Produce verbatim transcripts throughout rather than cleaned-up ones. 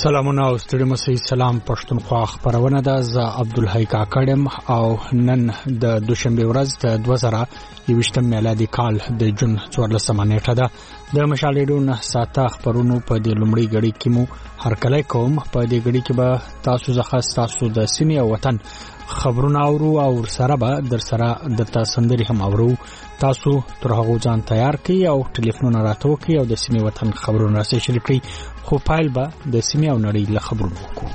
سلامونه او ستړي مسئ سلام پښتونخوا خبرونه ده. ز عبدالحی کاکړم او نن د دوشنبه ورځ د دوه زره یوویشتم میلادي کال د جون څوارلسمه نیټه ده. د مشال ریډیو نه ساته خبرونو په دې لومړی غړي کې مو هرکلی کوم. په دې غړي کې به تاسو ځخه تاسو د سیمې او وطن خبرونه اورو او سره به در سره د تاسندري هم اورو. تاسو تر هغه ځان تیار کړئ او ټلیفون راټو کړئ او د سیمې وطن خبرونه سره شریک کړئ. خو پایل به د سیمې او نړۍ له خبرونو وکړو.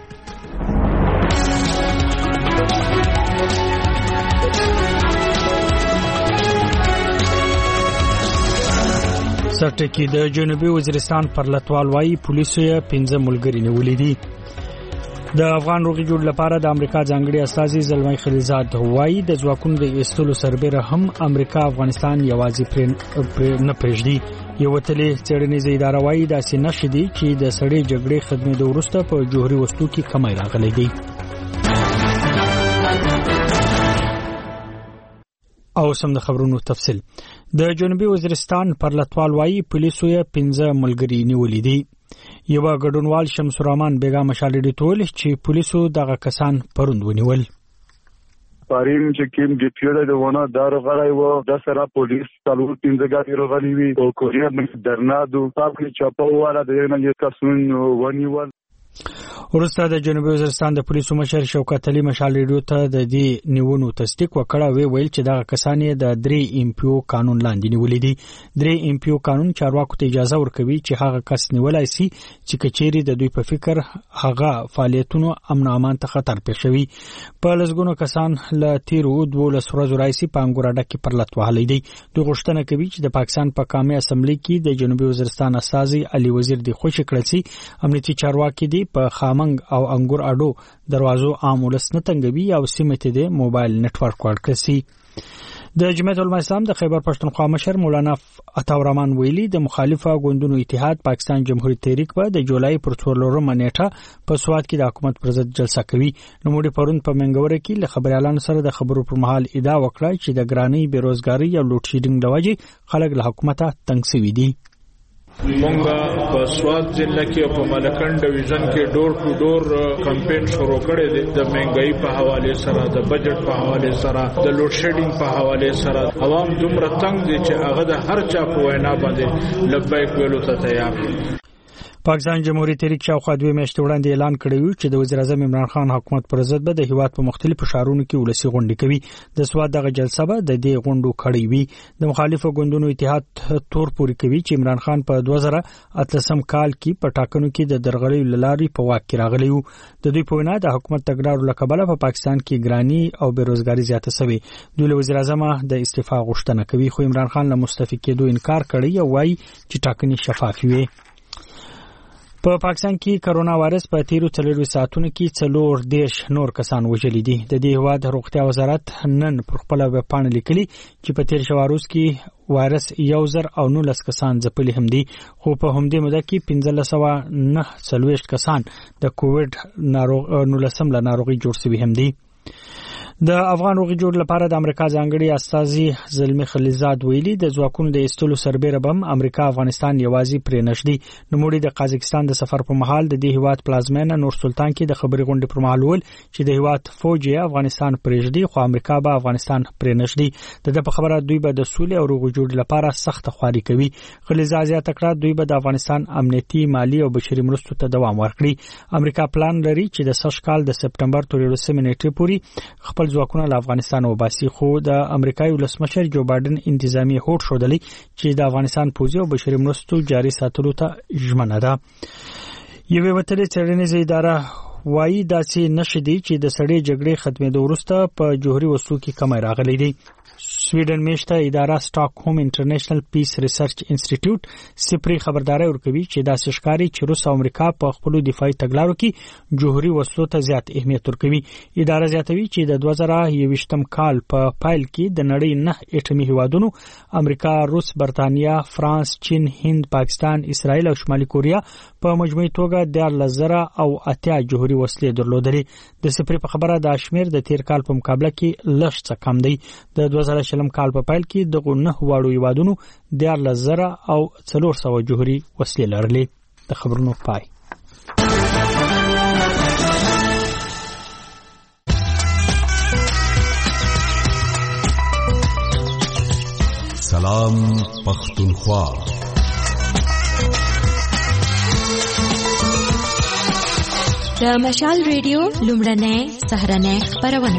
سرټکی د جنوبي وزیرستان پر لټوال وايي پولیسو یې پنځه ملګری نیولې دي. د افغان روغي جوړ لپاره د امریکا ځانګړي استازي زلمي خلیزاد وايي د ځواکونو د ایستلو سربېره هم امریکا افغانستان یوازې پر نه پېژدي. یو تلې څېړنیزه اداره وايي دا سینه شدي چې د سړې جګړې خدمت وروسته په جوهري وسلو کې کمی راغلی دی. او سم د خبرونو تفصیل. د جنوبي وزیرستان پر لټوال وايي پولیسو یې پنځه ملګری نیولې دي. یو ګډونوال شمس الرحمن بیگا مشال ډیټول چې پولیسو دغه کسان پروند ونیول. پاریم چې کوم ډیټیل د ونه دار غړای و د سره پولیس څلور پنځه غاډي راغلي وي او کوریه د درنادو تاسو چاپو والا د نه یو کسون ونیول. ورسته د جنوبي وزیرستان د پولیسو مشر شوکت علي مشال ریډیو ته د دې نیونو تصدیق وکړه. وی ویل چې دغه کسان د درې ام پی او قانون لاندې نیولې دي. درې ام پی او قانون چارواکو ته اجازه ورکوي چې هغه کس نیولای شي چې کچېری د دوی په فکر هغه فعالیتونو امن امان ته خطر پېښ شوی. په لږونو کسان له تیرو دوه ورځې راځي په انګوراډه کې پر لټ وهلې دي. دوی غوښتنه کوي چې د پاکستان په قومي اسمبلی کې د جنوبي وزیرستان استازي علي وزیر دی خوشی کړل شي. امنیتي چارواکي دي په خامنګ او انګور اډو دروازو عام ولس نه تنګوي او سیمه ته د موبایل نتورک ورکړل شي. د جمعیت علماء اسلام د خیبر پښتونخوا مشر مولانا عطاورحمان ویلي د مخالفه ګوندونو اتحاد پاکستان جمهوریت تحریک په د جولای پر څلورمه نیټه په سواد کې د حکومت پر ضد جلسه کوي. نوموړي پرون په منګوره کې له خبريالانو سره د خبرو پر مهال ادعا وکړه چې د ګرانۍ بیروزګاری او لوټ شیډینګ د وجې خلک له حکومت تنګ شوي دي. مونږه په سواد ضلع کې په ملکن ډیویژن کې ډور ټو ډور کمپاین شروع کړی دی. د مهنګای په حواله سره، د بجټ په حواله سره، د لوډ شیډینګ په حواله سره عوام دومره تنګ دي چې هغه د هر چا په وینا باندې لبیک ویلو ته تیار دي. پاکستان جمهوریت تحریک شاوخوا دوه میاشتې وړاندې اعلان کړی و چې د وزیر اعظم عمران خان حکومت پر ضد به د هیواد په مختلفو ښارونو کې ولسی غونډې کوي. د سواد دغه جلسه به د دې غونډو کړې وي. د مخالفو ګوندونو اتحاد تور پوري کوي چې عمران خان په دوه زره اتلسم کال کې په ټاکنو کې د درغلۍ لاري په واک کې راغلی و. د دوی په وینا د حکومت تګړارو لکبله په پاکستان کې ګرانی او بیروزګاری زیاته شوې. دوی له وزیر اعظم د استعفا غوښتنه کوي خو عمران خان له مستعفي کېدو انکار کړی او وايي چې ټاکنې شفافې وي. په پاکستان کې کرونا وایرس په تیرو څلورو ساعتونو کې څلور دیش نور کسان وژلي دي. د دې هواد روغتیا وزارت نن پر خپل ویب پاڼه لیکلي چې په تیر شواروز کې وایرس یو زر او نولس کسان ځپلي هم دي. خو په همدې موده کې پنځلس سوه نه څلوېښت کسان د کووډ ناروغ نولسم له ناروغي جوړ شوي هم دي. د افغان روغي جوړ لپاره د امریکا ځانګړي استازي زلمي خلیزاد ویلي د ځواکونو د ایستلو سربېره بم امریکا افغانستان یوازې پرې نشدي. نوموړي د قازقستان د سفر په مهال د دې هیواد پلازمینه نور سلطان کې د خبري غونډې پر مهال ول چې د هیواد فوج افغانستان پرېږدي خو امریکا به افغانستان پرې نشدي. د په خبره دوی به د سولې او روغي جوړ لپاره سخت خواري کوي. خلیزاد زیاته کړه دوی به د افغانستان امنیتي مالی او بشري مرستو ته دوام ورکړي. امریکا پلان لري چې د سږ کال د سپټمبر تر یولسمې نیټې پورې خپل ځواکونه له افغانستان وباسي. خو د امریکایي ولسمشر جو بایدن انتظامی هوډ شودلی چې د افغانستان پوځي او بشري مرستو جاري ساتلو ته ژمنه ده. یوه وتلې څېړنیزه اداره وايي داسې نشدي چې د سړې جګړې ختمېدو وروسته په جوهري وسلو کې کمی راغلی دی. سویډن میشته اداره سټاک هوم انټرنیشنل پیس ریسرچ انسټیټیوټ سپری خبرداري ورکوي چې دا ښکاری چې روس او امریکا په خپل دفاعي تګلارو کې جوهري وسلو ته زیات اهمیت ورکوي. اداره زیاتوي چې د دوه زره یوویشتم کال په پایل کې د نړۍ نه اټومي هیوادونو امریکا، روس، برتانیا، فرانس، چین، هند، پاکستان، اسرائیل او شمالي کوریا په مجموعي توګه د لزره او اتیا جوهري وسلې درلودلې. د سپری په خبره د شمیر د تیر کال په مقابله کې لږ څه کم دی. د دوه زره شلم کال په پایل کې دغه نه واړو هیوادونو د لزره او څلور سوه جوهري وسلې لرلې. د خبرونو پای. سلام پختونخوا. د مشال ریډیو لومړنۍ سهارنۍ خپرونه.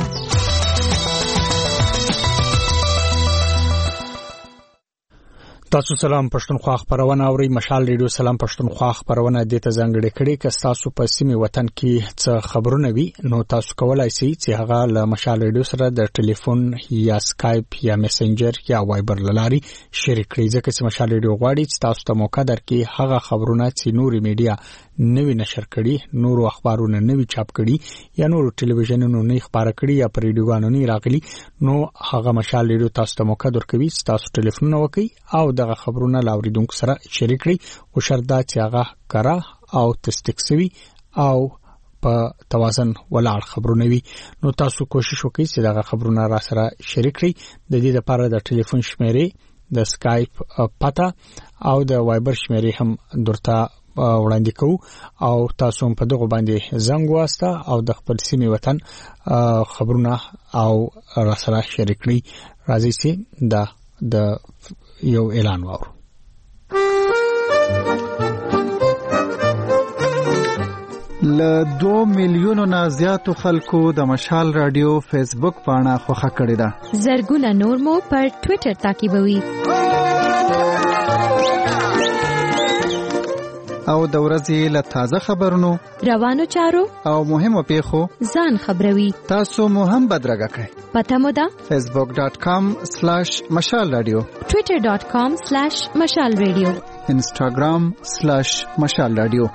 تاسو سلام پښتونخوا خبرونه اوري. مشال ریډیو سلام پښتونخوا خبرونه د ته ځانګړي کړي ک تاسو په سیمه وطن کې څه خبرونه وي نو تاسو کولای شئ چې هغه له مشال ریډیو سره د ټلیفون یا سکایپ یا میسنجر یا وایبر لاري شریک کړئ ځکه چې مشال ریډیو غواړي چې تاسو ته موقع درکړي هغه خبرونه چې نوري میډیا نوی نشر کړي نورو اخبارونه نوی چاپ کړي یا نورو ټلویزیونونو نه خبره کړي یا پر ریډیوګانو نه راغلي نو هغه مشال ریډیو تاسو ته موقع درکوي چې تاسو ټلیفون وکړئ او دغه خبرونه لاوریدونکو سره شریک کړئ او شرط چې هغه کرا او تصدیق شوی او په توازن ولاړ خبرونه وي نو تاسو کوشش وکړئ چې دغه خبرونه را سره شریک کړئ. د دې لپاره د ټلیفون شمیرې د سکایپ پتا او د وایبر شمیرې هم درته وړاندې کوو او تاسو هم په دغه باندې زنګ واسطه او د خپل سیمې وطن خبرونه او را سره شریک کړئ. راځي چې دا د یو اعلان وورو. ل دو میلیونو نه زیاتو خلکو د مشال رادیو فیسبوک پاڼه خوښه کړې ده. زرګونه نور مو پر ټوئیټر تعقیبوي. او د ورځې له تازه خبرونو روانو چارو او مهمو پیښو ځان خبروي. تاسو مو هم بدرګه کړئ. پته مو ده facebook dot com slash mashal radio, twitter dot com slash mashal radio, instagram slash mashal radio.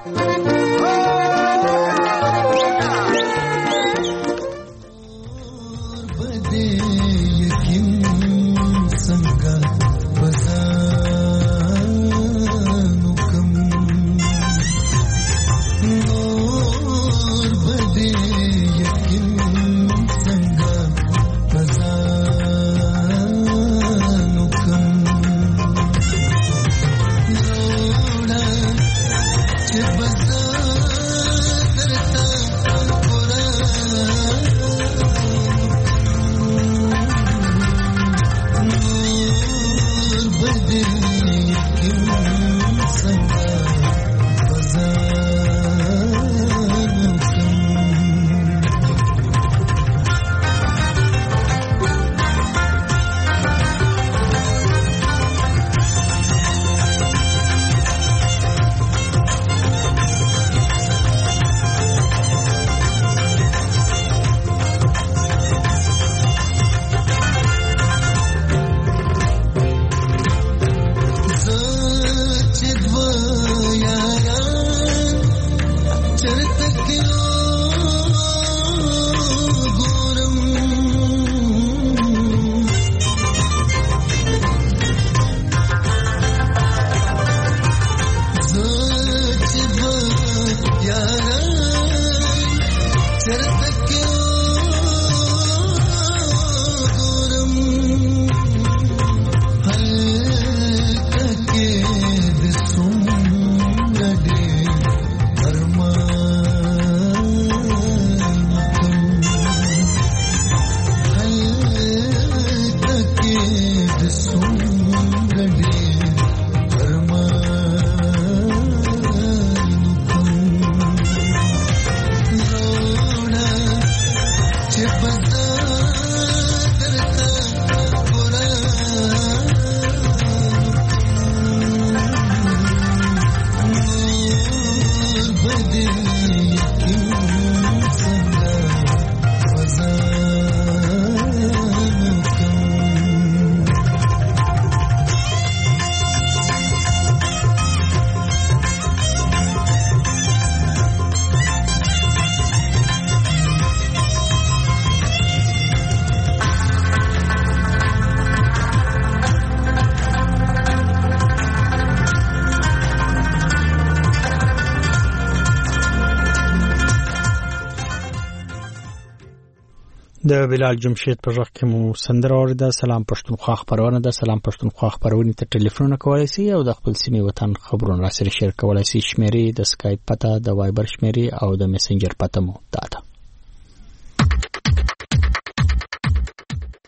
د بلال جمشید پر ځخ کې مو سندره اوریده. سلام پښتونخوا خبرونه ده. سلام پښتونخوا خبرونه ته ټلیفون کولای شئ او د خپل سیمې وطن خبرونه را سره شیر کولای شئ. شمیرې د سکایپ پته د وایبر شمیرې او د میسنجر پته مو ده.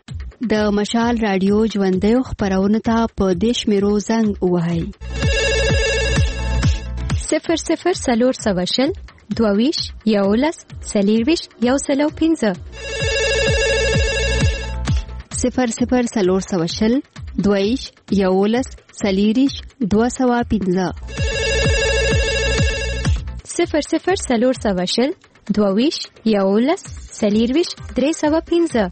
د مشال رادیو ژوندۍ خبرونه ته په دیش میرو زنګ وهاي صفر صفر سلور سواشل دویش یولس سلیرویش یو سلو پینزه صفر صفر سلور سواشل دویش یولس سلیریش دو سوا پینزه صفر صفر سلور سواشل دویش یولس سلیرویش درې سوا پینزه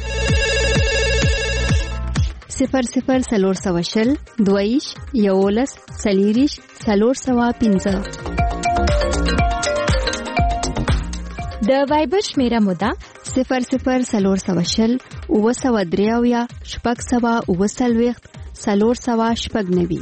صفر صفر سلور سواشل دویش یولس سلیریش سلور سوا پینزه د وایبر شمیره مودا صفر صفر سلور سواشل او سوا دریاویا شپږ سوا او سلويخت سلور سوا شپږ نوي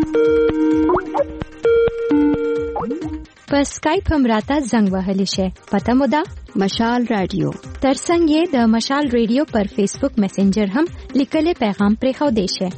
په سکایپ هم راته زنګ وهلی شي پته مودا مشال رادیو ترڅنګ یې د مشال ریډیو پر فیسبوک میسنجر هم لیکلي پیغام پرې خو دی شي.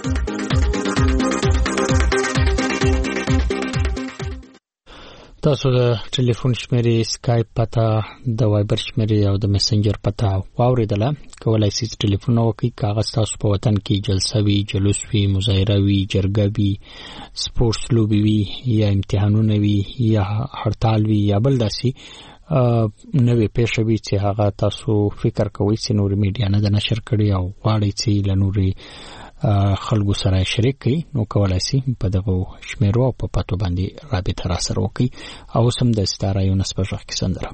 تاسو د ټلیفون شمیرې سکایپ پته د وایبر شمیرې او د میسنجر پته واوریدله کولای شئ ټلیفون وکړئ کاغذ تاسو په وطن کې جلسه وی جلوس وی مظاهره وی جرګه وی سپورتس لوبي وی یا امتحانونه وی یا هړتال وی یا بل داسي نوې پېښوي چې هغه تاسو فکر کوئ چې نور میډیا نه د نشر کړي او غواړئ چې لنوري خلکو سره شریک کړي نو کولای شي په دغه شمیرو په پاتو باندې رابطه را سره وکړي او سم د ستاره یو نسبه ځخ کې سندره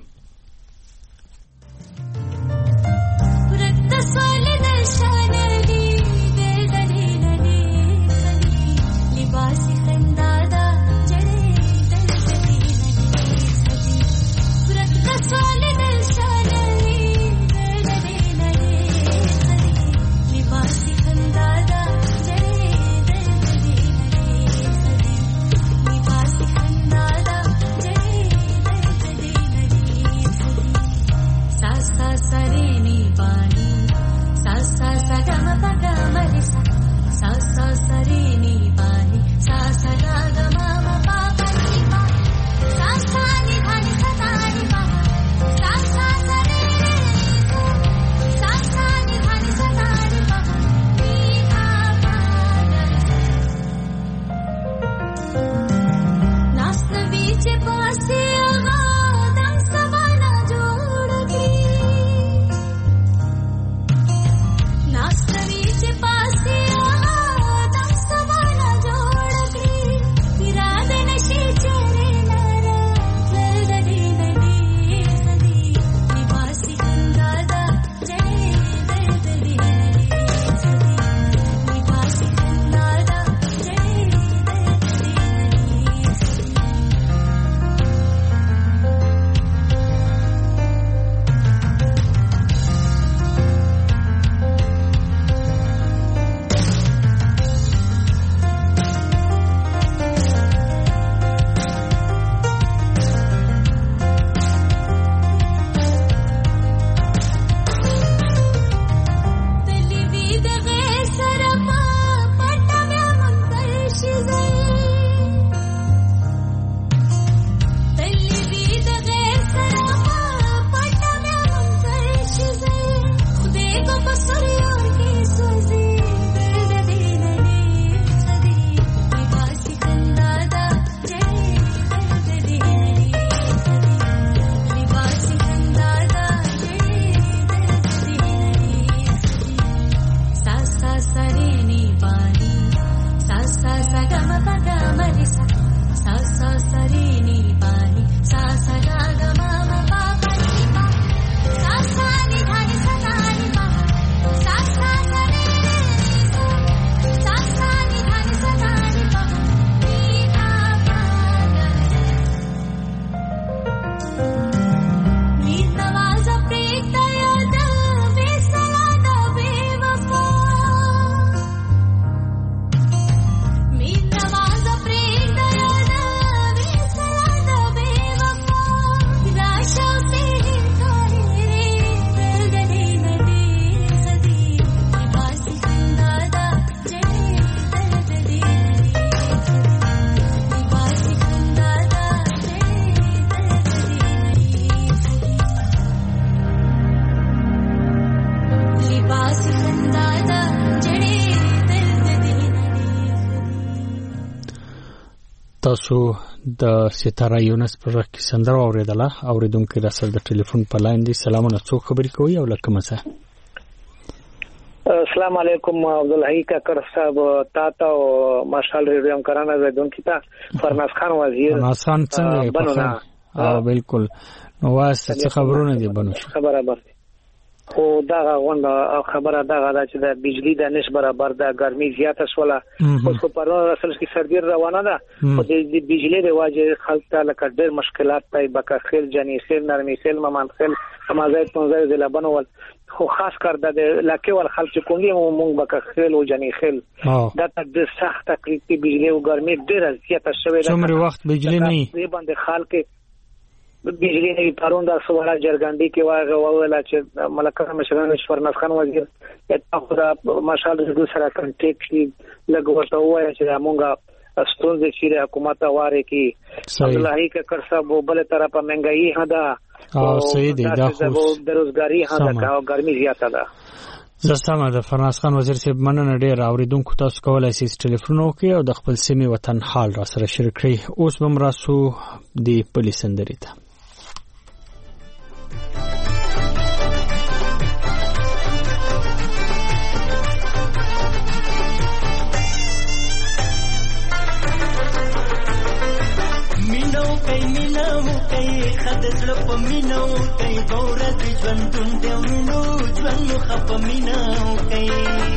Nastri che passe a dam samana jod kri تاسو د ستاره یونس پر کې سندره اوریدله اوریدونکو راسل د ټلیفون په لاین دي سلامونه څوک خبرې کوي او لکه مسه السلام علیکم عبدالحی کاکر صاحب تاتا او ماشال ریډیو هم کرانه زیدونکو ته فرناز خان وزیر فرناز خان څنګه بنونه اه بالکل نو واسه څه خبرونه دي بنو خبره برابر خو دا غونډه خبره دا غدا چې د بجلی د نش برابر د ګرمي زیاته شوله اوس په پرونه اصل کې سردی روانه ده او د بجلی د واجه خلک ته لکه ډېر مشکلات پای بکه خیل جنې خیل نرمي خیل ممان خیل سمازای پنځه د لبنول خو خاص کر د لکه ول خلک کومي مونږ بکه خیل او جنې خیل دا د سخت تکلیف بجلی او ګرمي ډېر زیاته شوې ده څومره وخت بجلی نه وي باندې خلک بجلی نه پرون د سواله جرګندې کې واغه وویل چې ملکه مشران فرناز خان وزیر اتفاق د ماشال د سره کنټیکټ لګورته وایي چې مونږه ستونزې چې حکومت واره کې عبدالحی کاکر صاحب بل طرفه مهنګائی هدا او صحیح دی دا خو بیروزګاری هدا او ګرمي زیاته ده زستمه د فرناز خان وزیر صاحب مننه ډیر اوریدونکو تاسو کولای شئ ټلیفون وکړئ او د خپل سیمې وطن حال را سره شریک کړئ اوس به مراسو د پولیسندري ته خدزل په مینو کوي ګوره د ژوندون د ورونو ژوند خپ مینو کوي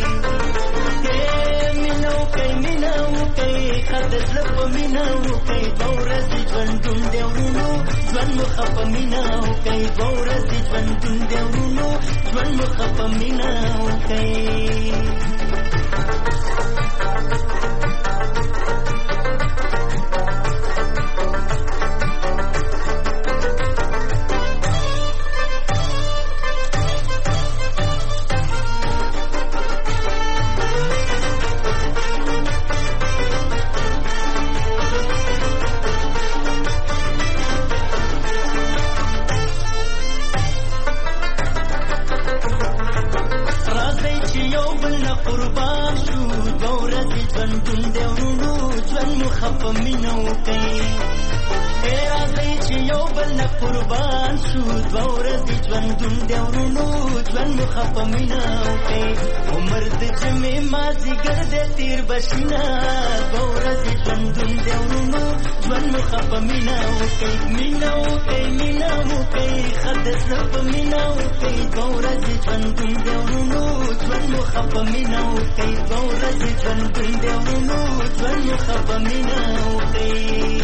مینو کوي مینو کوي خدزل په مینو کوي ګوره د ژوندون د ورونو ژوند خپ مینو کوي ګوره د ژوندون د ورونو ژوند خپ مینو کوي قربان شو دور دي ژوندون د ورونو ژوند خپمینا کوي عمر د جمع ما زیګر د تیر بشینا دور دي ژوندون د ورونو ژوند خپمینا کوي مینا کوي مینا کوي خد خپمینا کوي دور دي ژوندون د ورونو ژوند خپمینا کوي دور دي ژوندون د ورونو ژوند خپمینا کوي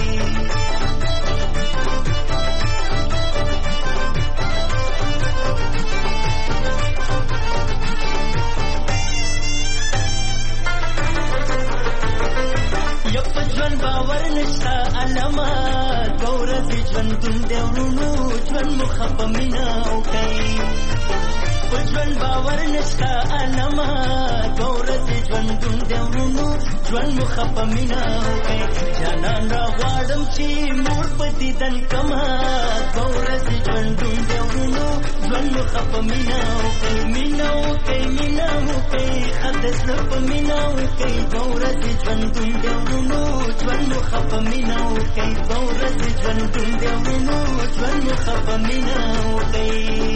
باور نشتا علما ګور دي ژوندون د ورونو ژوند مخه مینا کوي ژوند باور نشتا علما ګور دي ژوندون د ورونو ژوند مخه مینا کوي جانان را غواړم چې مور په دې دن کما ګور دي ژوندون د ورونو ژوند مخه مینا کوي مینا کوي مینا کوي خدس په مینا کوي ګور دي ژوندون د ورونو ژوند خپ مینا کوي ګور دي ژوندون د ورونو ژوند خپ مینا کوي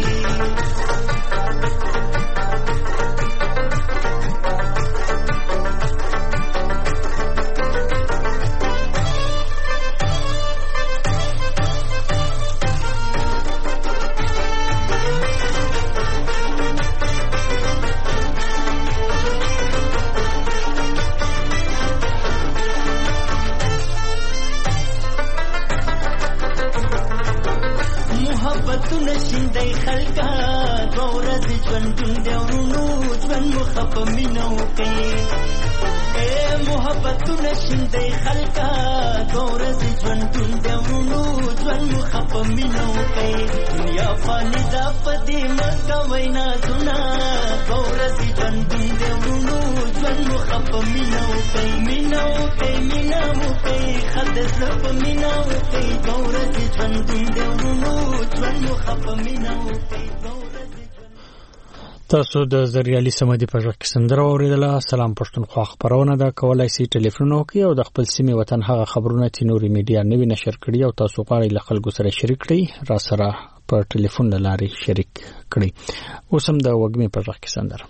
تاسو د زریالي سمدي په ژغ کې سندره اوریدله. سلام پښتونخوا خبرونه ده. کولای شئ ټلیفون وکړئ او د خپل سیمې وطن هغه خبرونه چې نوري میډیا نوی نشر کړي او تاسو غواړئ له خلکو سره شریک کړئ را سره په ټلیفون لاري شریک کړئ. اوس هم د وګمې په ژغ کې سندره.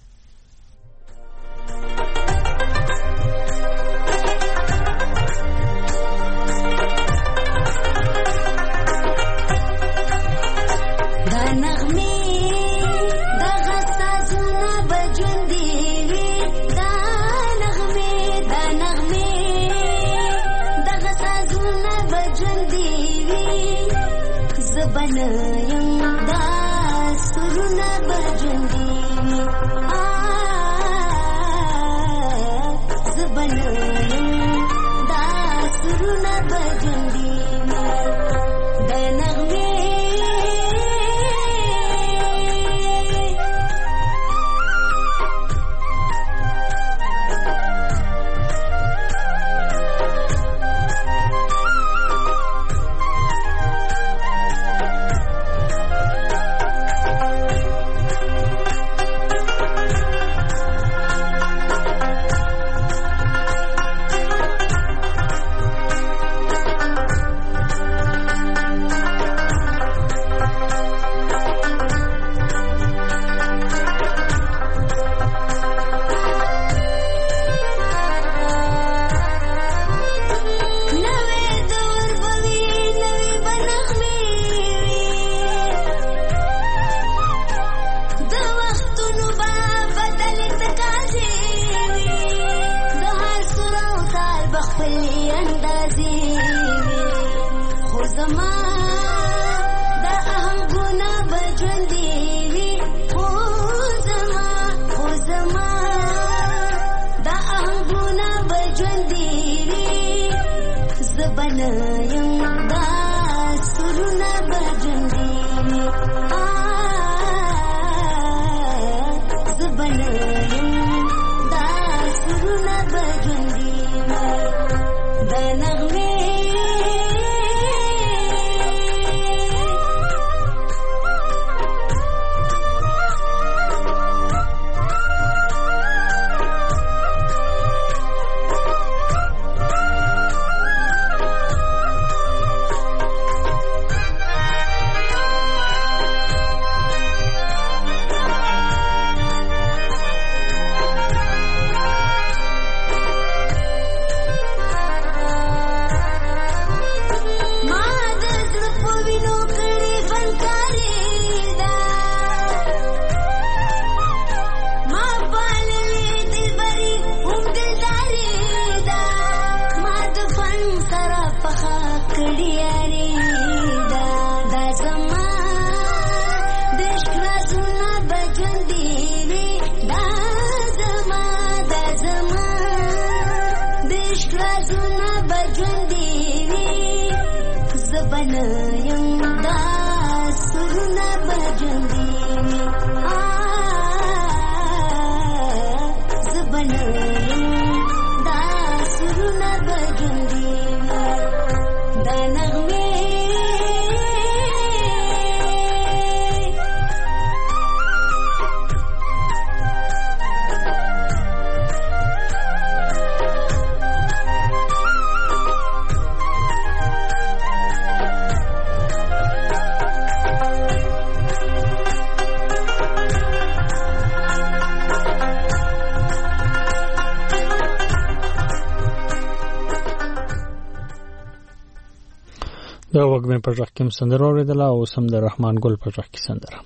دا وګمې په ژغ کې سندره اوریدله او سم د رحمان ګل په ژغ کې سندره.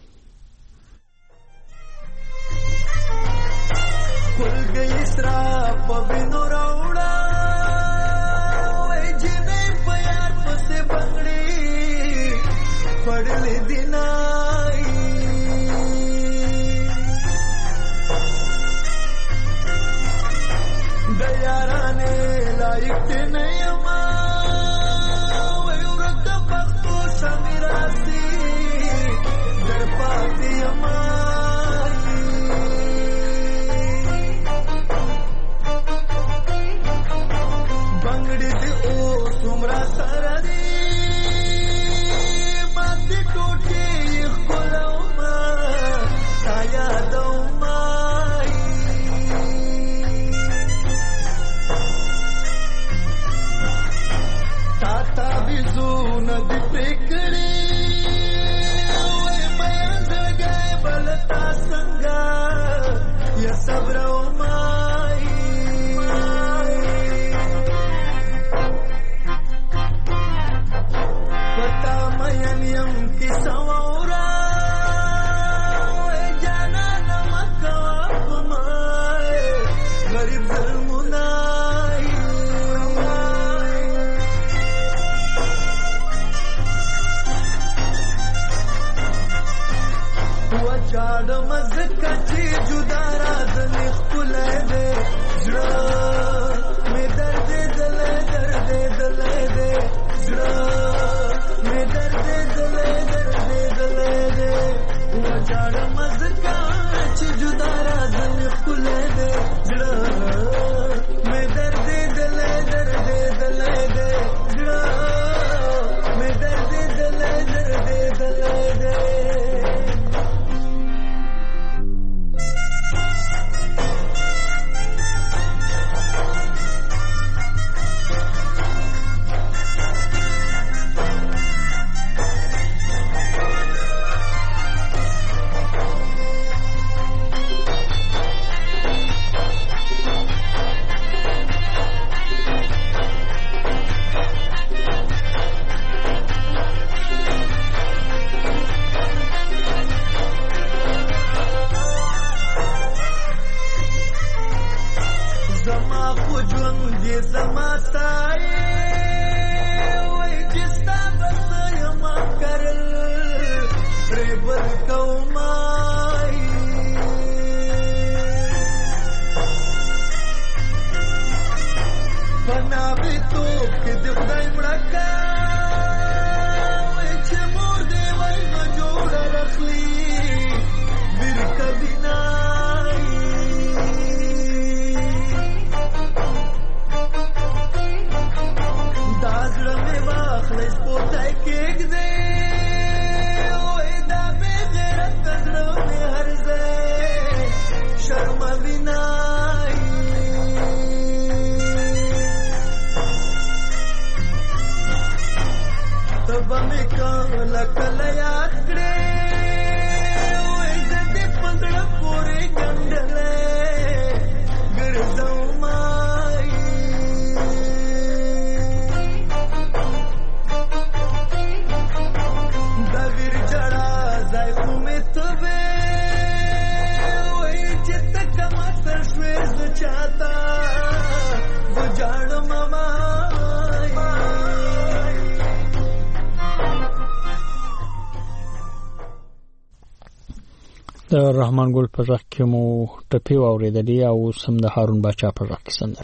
د رحمان ګل په ځخ کې مو ټپي واوریدلې او سم د هارون باچا په ځخ کې سندره.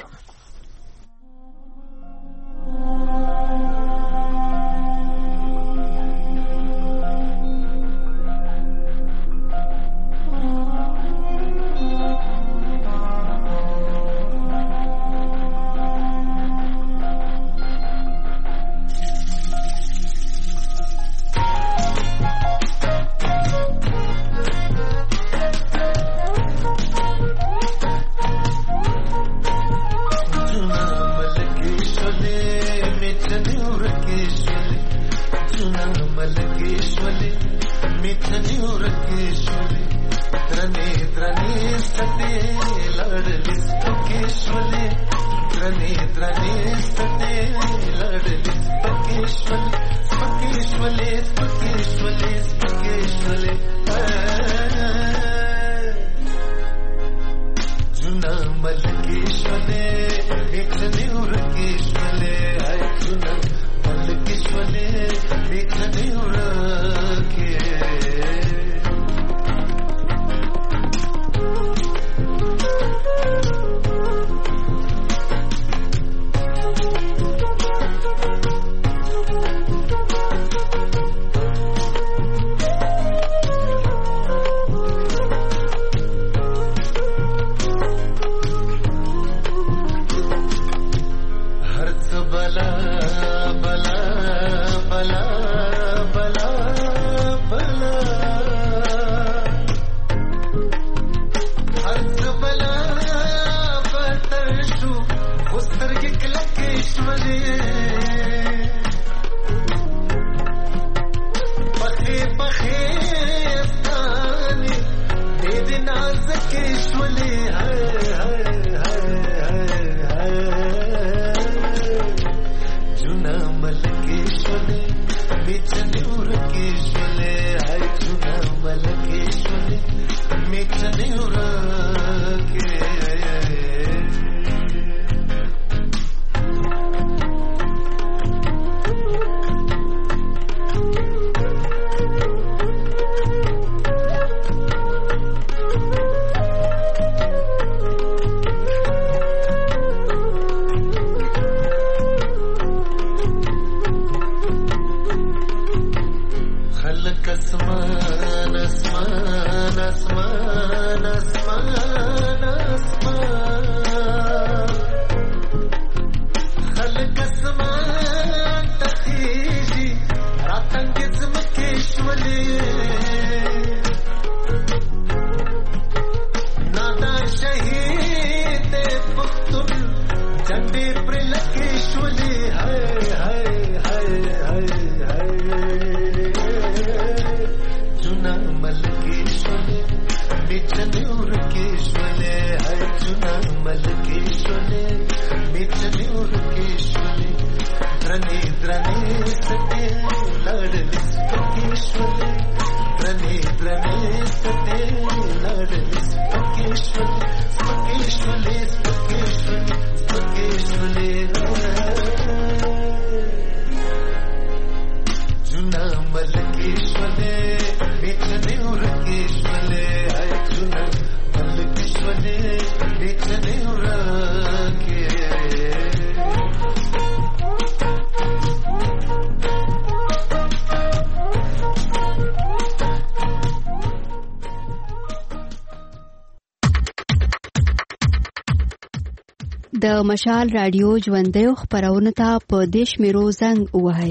د مشال رادیو ژوندۍ خبرونه ته په دیش میرو زنګ وهاي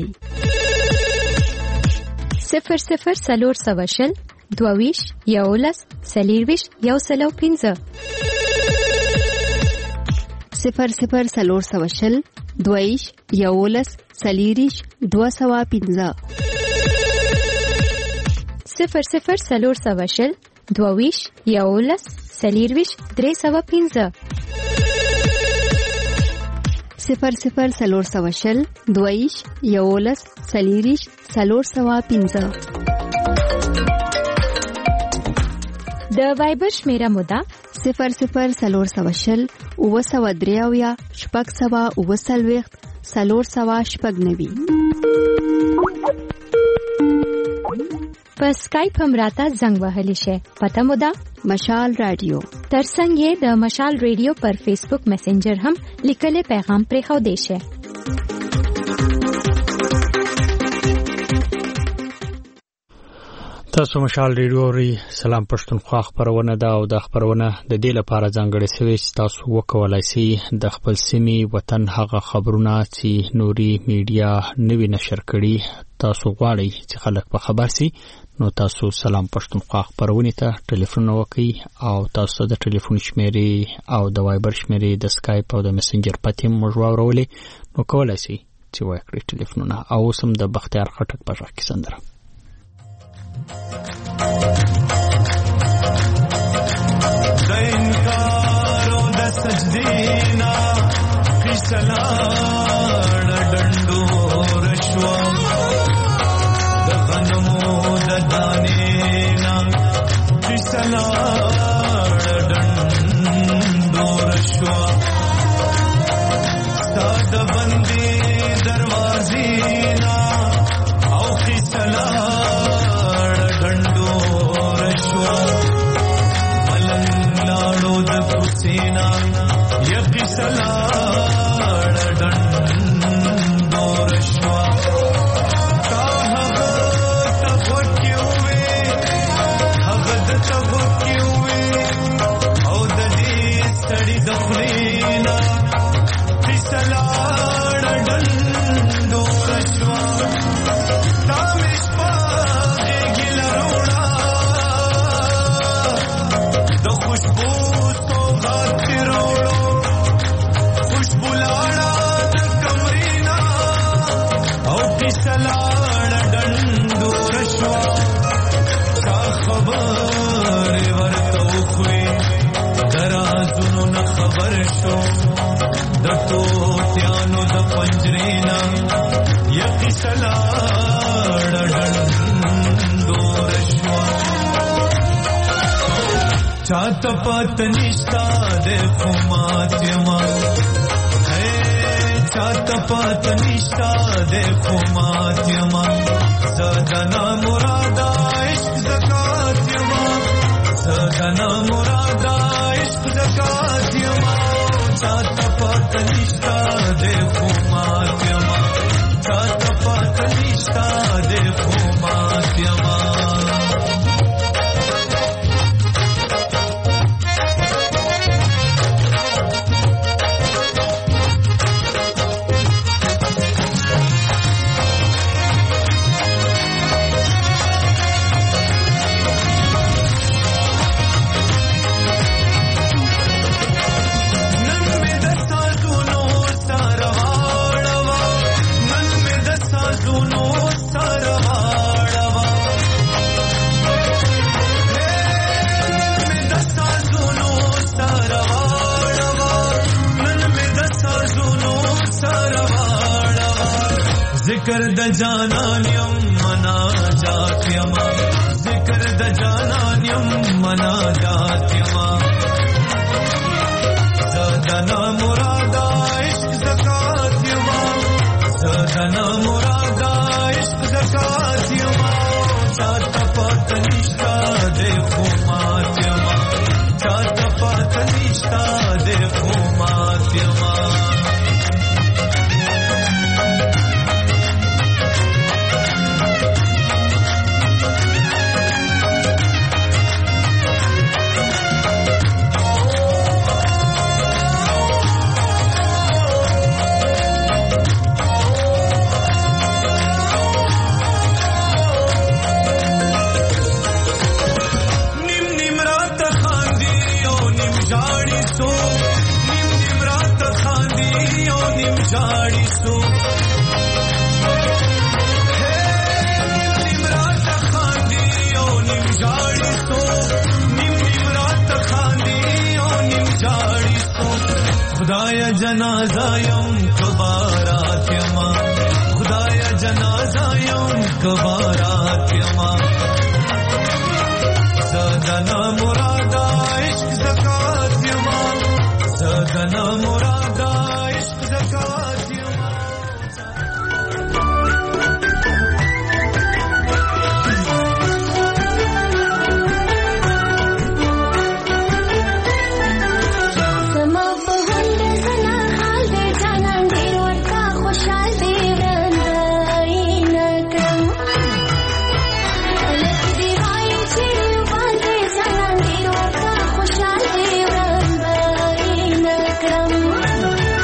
صفر صفر سلور سواشل دوویش یولس سلیرویش یو سلو پینزه صفر صفر سلور سواشل دوویش یولس سلیریش دو سوا پینزه صفر صفر سلور سواشل دوویش یولس سلیرویش درې سوا پینزه صفر صفر سلور سواشل دویش یولس سلیریش سلور سوا پینزه د وایبر شمیره مودا صفر صفر سلور سواشل او سوا دریاویا شپږ سوا او سلويخت سلور سوا شپږ نوي په سکایپ هم راته زنګ وهلی شي پته مودا مشال رادیو ترڅنګ یې د مشال رادیو پر فیسبوک میسنجر هم لیکلي پیغام پرې خو دی شي. تاسو مشال رادیو ری سلام پښتونخوا خبرونه دا او د خبرونه د دې لپاره ځانګړې شوی چې تاسو وکولای شئ د خپل سیمې وطن هغه خبرونه چې نوري میډیا نوی نشر کړي تاسو غواړئ چې خلک په خبر شي نو تاسو سلام پښتونخوا خبرونه ته ټلیفون وکړئ او تاسو د ټلیفون شمیرې او د وایبر شمیرې د سکایپ او د میسنجر پته مو ورولې نو کولای شئ چې وکړئ ټلیفونونه او سم د بختیار خټک په ځای کې سندره دینکارو د سجدینا فیصلاړ ډندو رشوا د غنمو د دانینا فیصلاړ ډندو رشوا ستاد بندي دروازینا او فیصلاړ سینا یقی سلاړ ډندو رشوا کا هغه تفکیوي هغه د تفکیوي او د دې ستړي د خلینا کی سلاړ ډندو رشوا تامش پاږي ګلروړا د خوشبو سلاړ ډندو رشوا چا خبر ورته خوې درازونو نه خبر شو د توتیانو د پنجرینا یقی سلاړ ډندو رشوا چاته پات نشتا د خماتما چاته پات نشتا دیکھو ماتیما زدنا مرادا عشق زکات یما زدنا مرادا عشق زکات یما چاته پات نشتا دیکھو ماتیما چاته پات نشتا دیکھو ماتیما ذکر د جانان یم منا جات یما فکر د جانان یم مناجات یما زدنا مرادا عشق زکات یما زدنا مرادا عشق زکات یما چاته پات نشتا د خومات یما چاته پات نشتا د خومات یما خدایا جنازه یم کبارات یما خدایا جنازه یم کبارات یما زدنا مرادا عشق زکات یما زدنا مرادا عشق زکات یما Come on.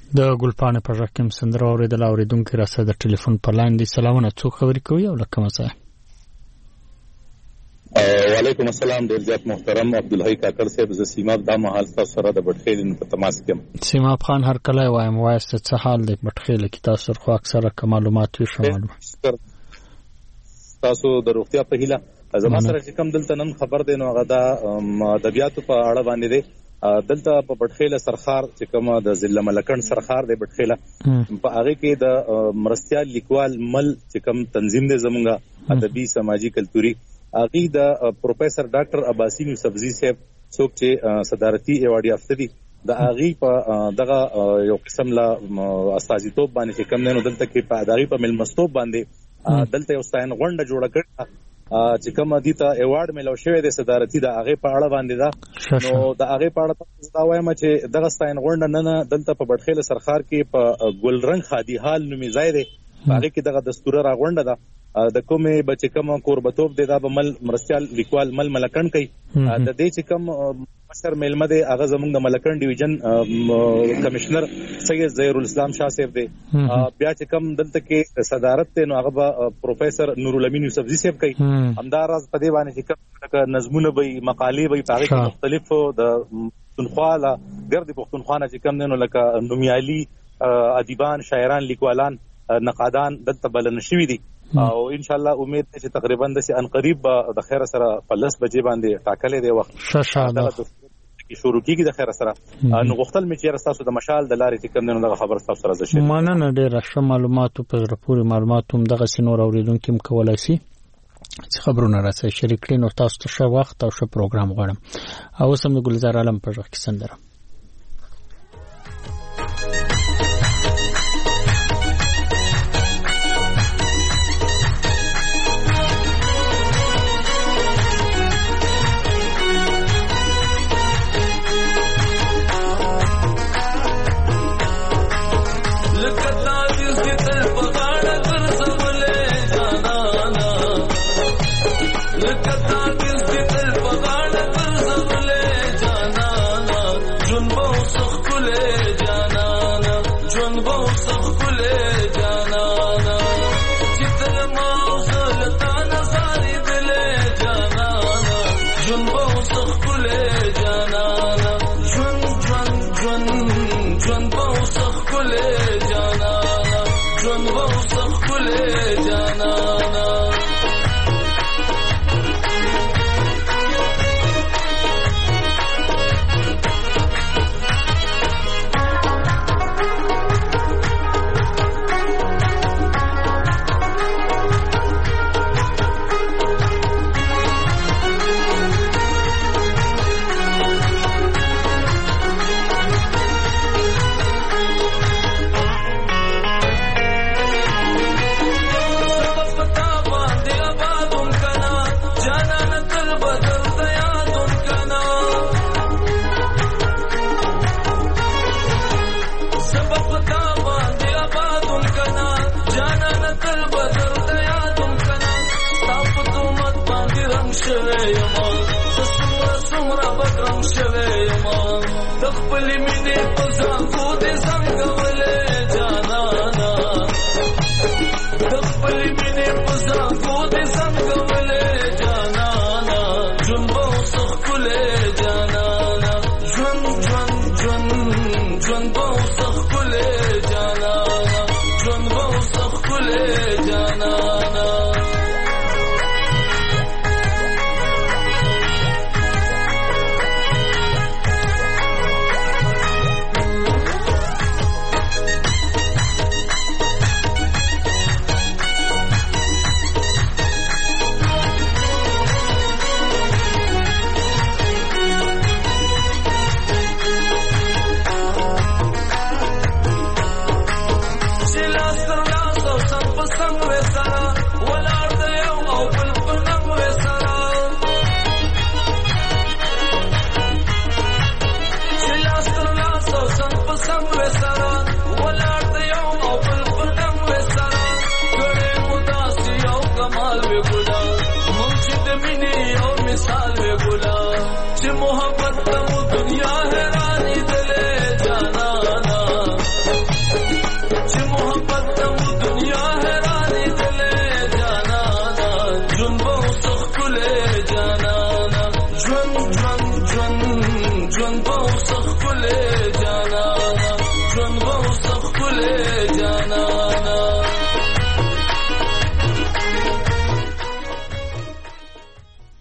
د ګلپانې په ژغ کې سندره اورېدل اورېدونکي را سره د ټلیفون په لاین دي. سلامونه، څوک خبرې کوي او له کومه ځای؟ وعلیکم السلام، ډیر زیات محترم عبدالحی کاکړ صاحب، زه سیماب دا مهال تاسو سره د بټخیل په تماس کې. سیماب خان هر کله وایم وایست څه حال دی بټخیل کې؟ تاسو خو اکثره معلومات وي شمال تاسو د روغتیا په هیله زما سره چې کوم دلته نن خبر دی نو هغه د ادبیاتو په اړه باندې دی. دلته په بټخیل سرخار چې کوم د ضلع ملکند سرخار دی بټخیل په هغه کې د مرستيال لیکوال مل چې کوم تنظیم دی زمونږه ادبي سماجی کلتوري هغه د پروفیسور ډاکټر عباسین یوسفزی صاحب څوک چې صدارتي ایوارډ یافته دي د هغه په دغه یو قسم لا استازیتوب باندې چې کوم نو دلته کې په دغه په ملمستوب باندې دلته یو ستاین غونډه جوړه کړه چې کوم دي ته ایوارډ ملو شوی د صدارتي د هغه په اړه باندې دا نو د هغه په اړه دا وایم چې دغه ستاین غونډه نه نه دلته په بټخیل سرخار کې په ګلرنګ خادي حال نومي ځای دی هغه کې دغه دستور را غونډه ده د کومې بچ کم قربتوب د د مل مرستيال لیکوال مل ملکند کوي د دې چې کم مشر ملمه د هغه زمونږ د ملکند ډیویژن کمشنر سید ظهیر الاسلام شاه صاحب دی. بیا چې کم دلته کې صدارت ته نو هغه پروفیسور نور الامین یوسفزی صاحب کوي. همداراز په دې باندې چې کم نظمونه به مقالې به په هغه مختلف د پښتونخوا لا ګرد پښتونخوا نه چې کم نو لکه نومیالي ادیبان شاعران لیکوالان نقادان دلته بلنه شوي دي او ان شاء الله امید ده چې تقریبا د سي ان قریب د خیر سره په لس بجې باندې ټاکلې دی وخت شاشه شروع کیږي د خیر سره نو غوښتل مې چې تاسو د مشال د لارې چې کوم نه خبر تاسو سره زشه مانه نه ډېر ښه معلومات په رپوري معلومات هم دغه سينور اوریدونکو هم کولای شي چې خبرونه راځي شریک کړئ نو تاسو ته ښه وخت او ښه پروګرام غواړم. او سم د ګلزار عالم په ژغ کې سندره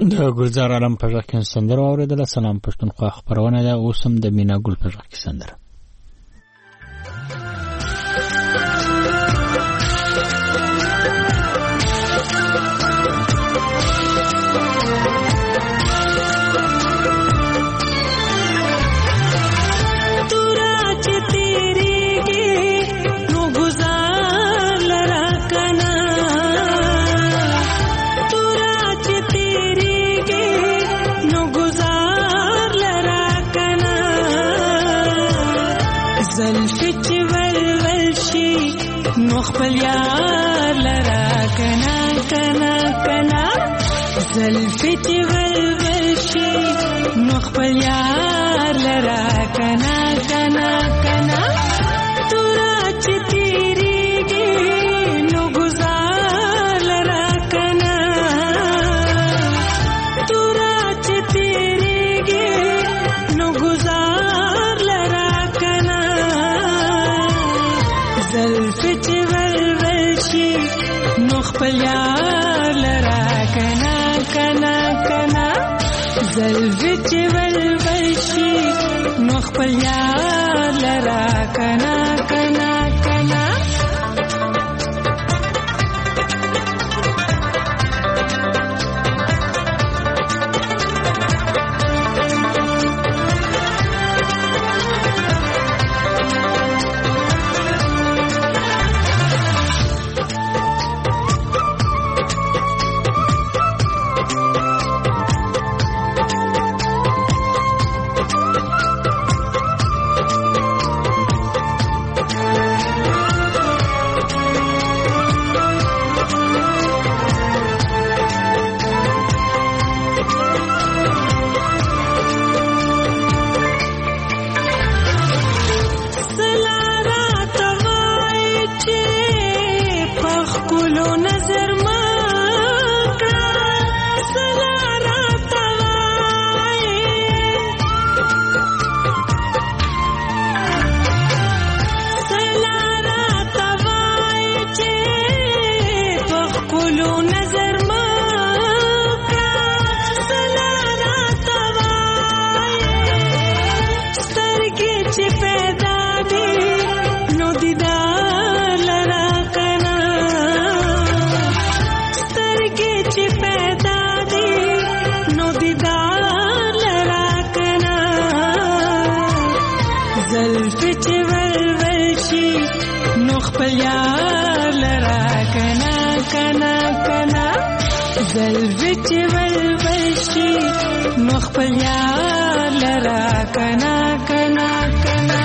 د ګلزار عالم په ژغ کې سندره واورېدله. سلام پښتونخوا خپرونه ده. اوس هم د مینا ګل په ژغ کې سندره. خپل یار لرا کنا کنا کنا زلفی چې ولول شي نو خپل یار لرا کنا کنا کنا تورا چې تیریږي نو گزار لرا کنا تورا چې تیریږي نو گزار لرا کنا زلفی چې خپل یار لرا کنا کنا کنا زلفی چې ولول شي نو خپل یار لرا کنا کنا کنا زلفی چې ولول شي نو خپل یار لرا کنا کنا کنا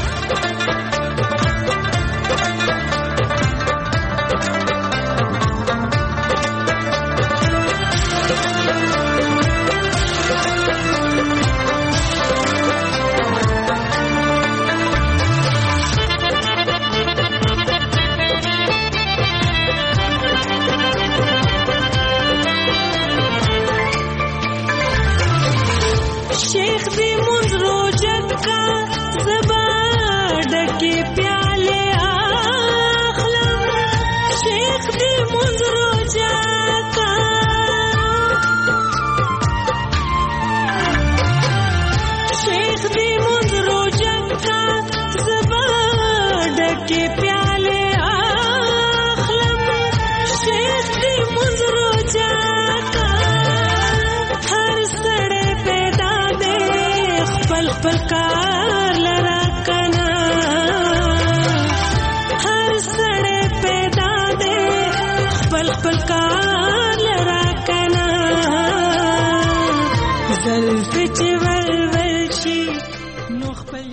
پلکار لرا کنا هر سړی پیدا دے خپل پلکار لرا کنا زلفی چې ولول شي نو خپل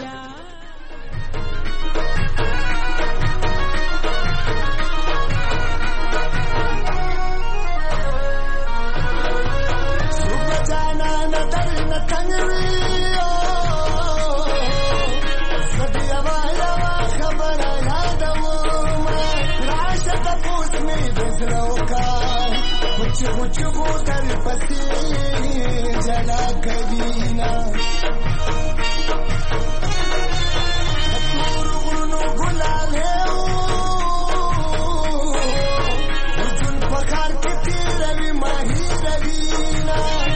چغو در پسی جلا کبینا تور غرونو گلاله او جن پکار کې تیروي ماهی روینا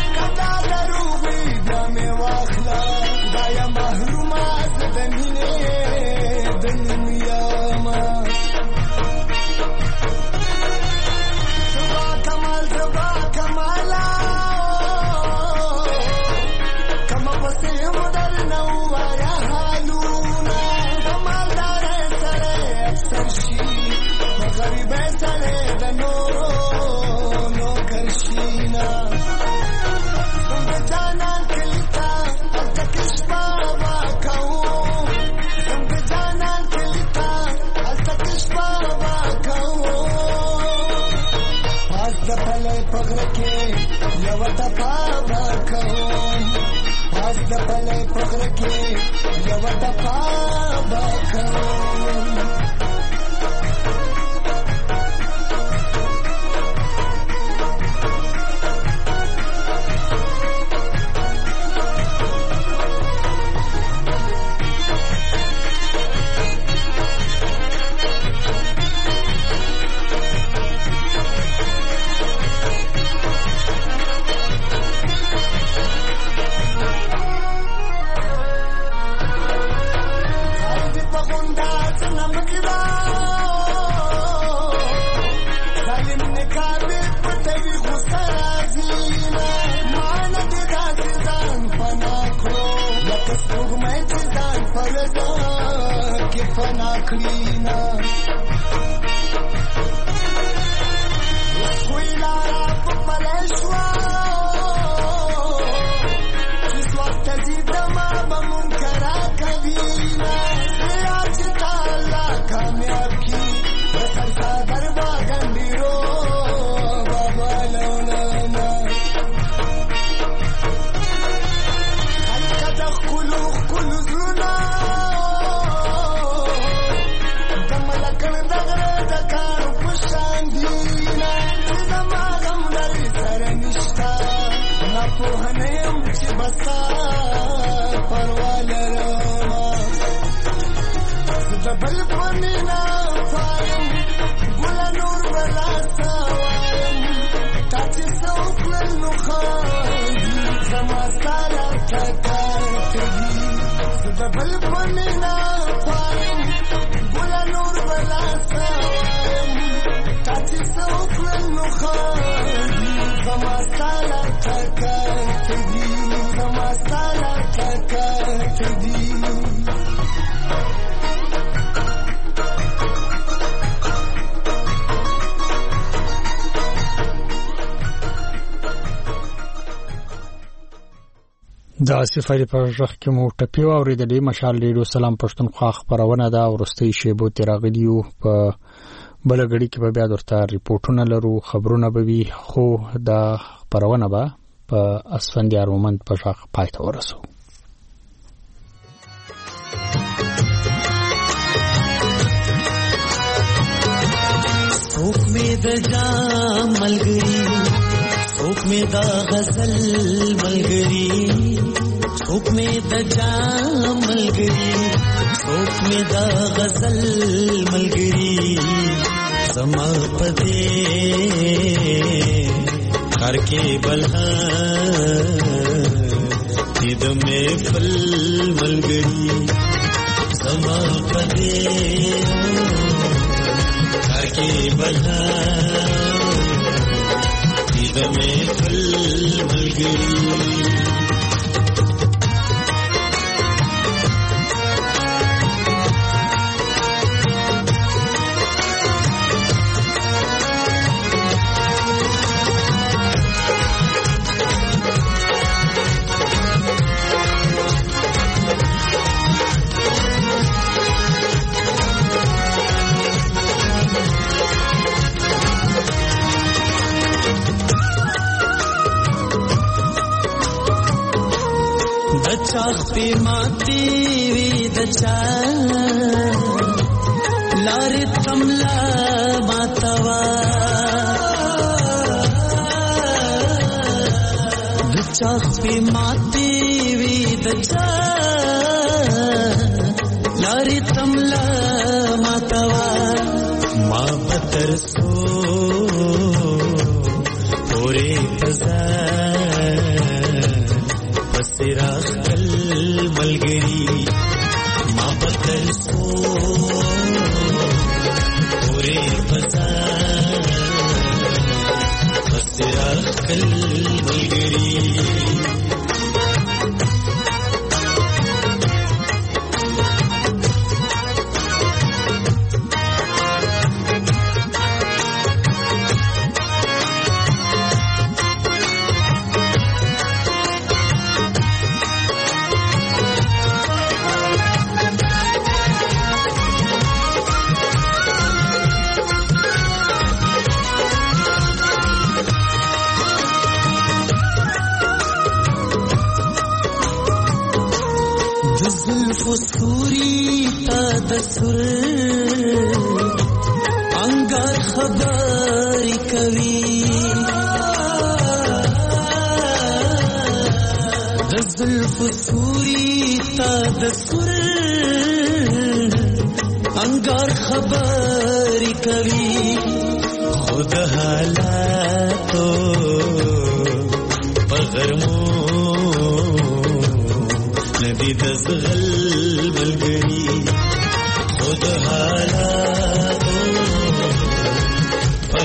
غره کې یو دفعه وکړم Cleaner Squila Popaleshwa Kiswata Zidama Bamunkara Kavina Seyachitala Kamyaki Basarsa Darba Gandiro Baba Launana Alkata Kulu Kulu Zuna पोहनेम ची बसा परवाले रामा दबल पनीना फायम गुला नूर बला सावायम ताची सौकल नुखानी जमा साला तकातगी दबल पनीना फायम गुला नूर बला सावायम ताची सौकल नुखानी जमा साला تکاتدی سماسالا تکاتدی د سفری پر ژغ کې مو ټپی اوریدلې مشال ریډیو سلام پښتونخوا خبرونه دا ورستي شیبو تیراغلیو په بلګړی کې به بیا درته ریپورتونه لرو خبرونه به وي خو دا خبرونه به په اسفندیار مومند په ژغ پای ته ورسو څوک مې د جام ملګری څوک مې د غزل ملګری څوک مې د جام ملګری څوک مې د غزل ملګری زما پدې کار کې بلها دې د مې فل ملګری زما پدې کار کې بلها دې د مې فل ملګری चाख पे माती वी दचा लार तमला मातवा चाख पे माती वी दचा लार तमला मातवा माँ बतर सो पूरे फजा बसेरा मलगरी माँ बदल सो पूरे बाजार बसेरा कल मलगरी زلفو ستوري تا د سر انګار خبرې کوي د زلفو ستوري تا د سر انګار خبرې کوي خود حالاتو پغرمو ندی دزغل ملګری خود حالاتو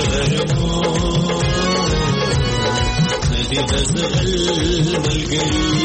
پغرمو ندی دزغل ملګری